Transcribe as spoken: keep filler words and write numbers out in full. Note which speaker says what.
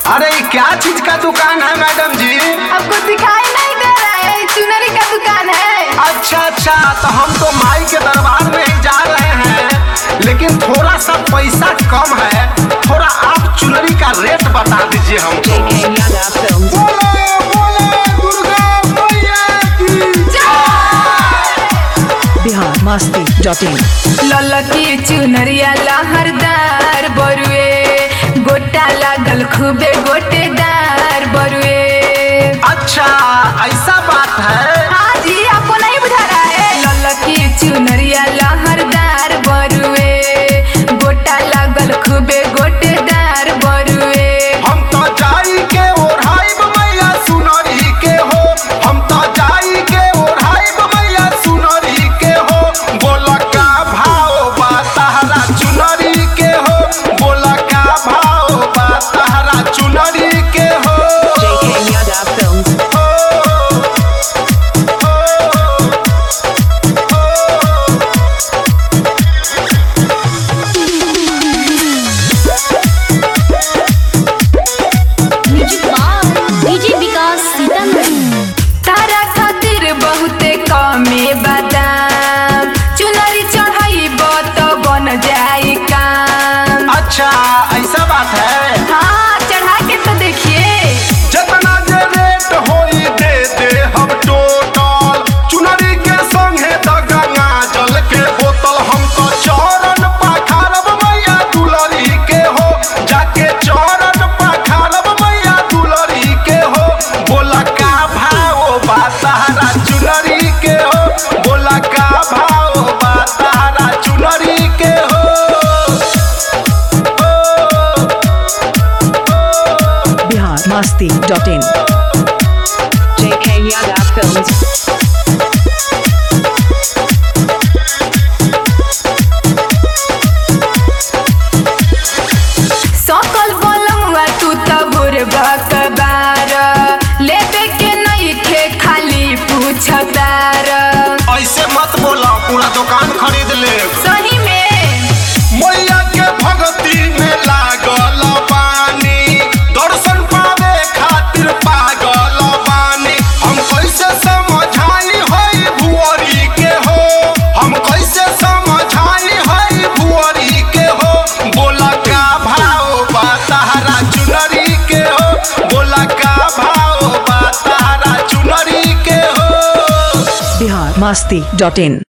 Speaker 1: अरे ये क्या चीज का दुकान है मैडम जी?
Speaker 2: आपको दिखाई नहीं दे रहा है? चुनरी का दुकान है।
Speaker 1: अच्छा अच्छा, तो हम तो माई के दरबार में ही जा रहे हैं, लेकिन थोड़ा सा पैसा कम है, थोड़ा आप चुनरी का रेट बता दीजिए हमको। बोले बोले दुर्गा मैया की
Speaker 3: बिहार मस्ती डॉट इन।
Speaker 2: ललकी चुनरिया लहरदार बरुए, गोटा लागल खूबे गोटेदार बरुए।
Speaker 1: अच्छा ऐसा बात है?
Speaker 2: हाँ जी, आपको नहीं बुझा रहा है? ललकी चुनरिया लहरदार बरुए, गोटा लागल खूबे गोटेदार बरुए।
Speaker 1: हम तो जाई के ओढ़ाई मैया सुनरी के हो, हम तो जाई के ओढ़ाई मैया सुनरी के हो। बोला का भाव बा तहरा चुनरी के हो, बोला का भाव बा तहरा चुनरी के हो।
Speaker 2: तारा खातिर बहुते कमे बादाम, चुनरी चढ़ाई तो बन जाई काम।
Speaker 1: अच्छा ऐसा बात है?
Speaker 2: हाँ, चढ़ा के तो देखिए।
Speaker 1: जितना जे रेट होई दे दे हम टोटल, चुनरी के संगे तो गंगा जल के बोतल। हम तो चरण पखारब मैया दुलरी के हो, जाके चरण पखारब मैया दुलरी के हो। बोला का भाव बा तहरा चुनरी के हो, बोला का भाव बा तहरा चुनरी के हो।
Speaker 3: Bihar Masti dot in.
Speaker 2: सकल बोलमुआ तू तो बुरबक बार, लेबे के नहीं खे खाली पूछतार।
Speaker 1: ऐसे मत बोला, पूरा दुकान खरीद ले।
Speaker 2: सही में
Speaker 1: मैया के भक्ति में लागल बानी, दर्शन पावे खातिर पागल बानी। हम कैसे समझाई है भुअरी के हो, हम कैसे समझाई है भुअरी के हो। बोला का भाव बा तहरा चुनरी के हो, बोला का भाव बा तहरा चुनरी के हो।
Speaker 3: बिहार मस्ती डॉट इन।